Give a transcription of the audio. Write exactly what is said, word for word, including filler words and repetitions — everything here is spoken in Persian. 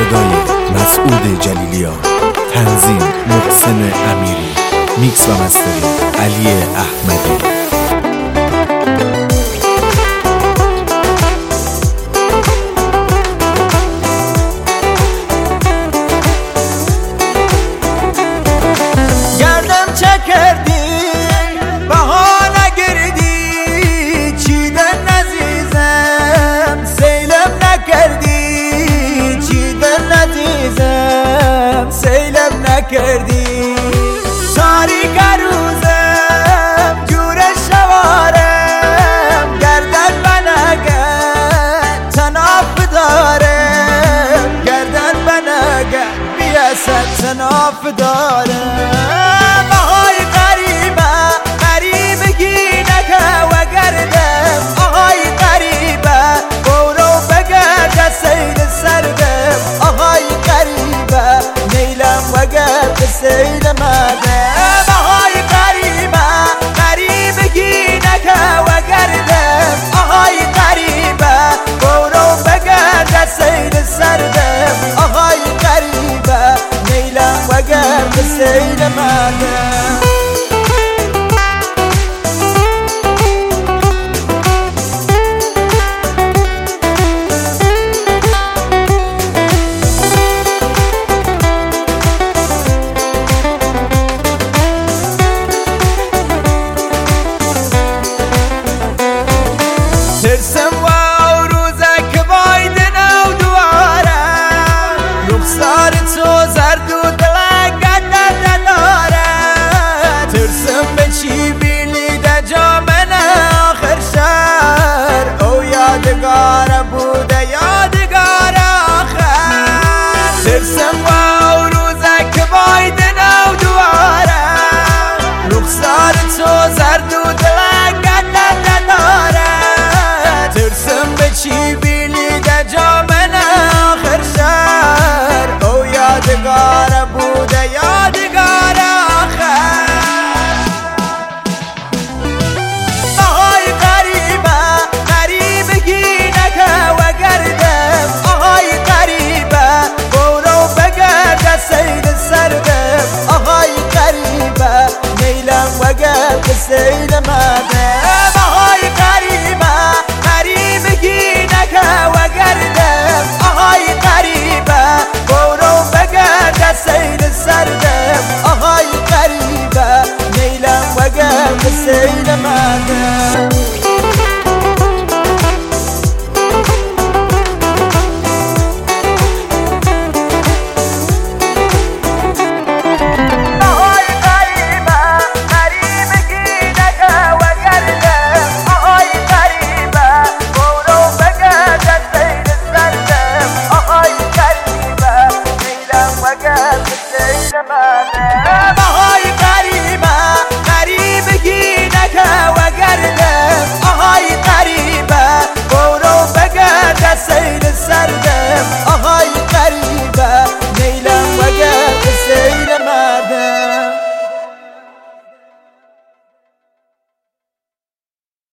صدای مسعود جلیلیان، تنظیم محسن امیری، میکس و مستری علی احمدی. کردی تاریک روزم جور شوارم گردن بنگن تناف دارم گردن بنگن بیاسد تناف دارم آهای قریبه قریبگی نکه و گردم آهای قریبه برو بگرد سیل سردم آهای قریبه نیلم و گرد سیل مردم آهای قریبه قریبگی نکه و گردم آهای قریبه برو بگرد سیل سردم آهای قریبه نیلم و گرد سیل مردم ترسم و روزک باید نو دوارم رخسار تو زرد و دلنگت نداره ترسم به چی بیلی ده جامن آخر شهر او یادگار بوده یادگار آخر ترسم و روزک باید نو دوارم رخسار تو زرد و دلنگت نداره ترسم به چی بیلی ده جامن آخر شهر او یادگار بوده یادگار آخر آهای قریبه قریبگی نکه و گردم آهای قریبه برو بگرد سیل سردم آهای قریبه نیلم و گرد سیل مردم آهای قریبه قریبگی نکه و گردم آهای قریبه برو بگرد سیل سردم آهای قریبه نیلم و گرد سیل مردم I got the state of my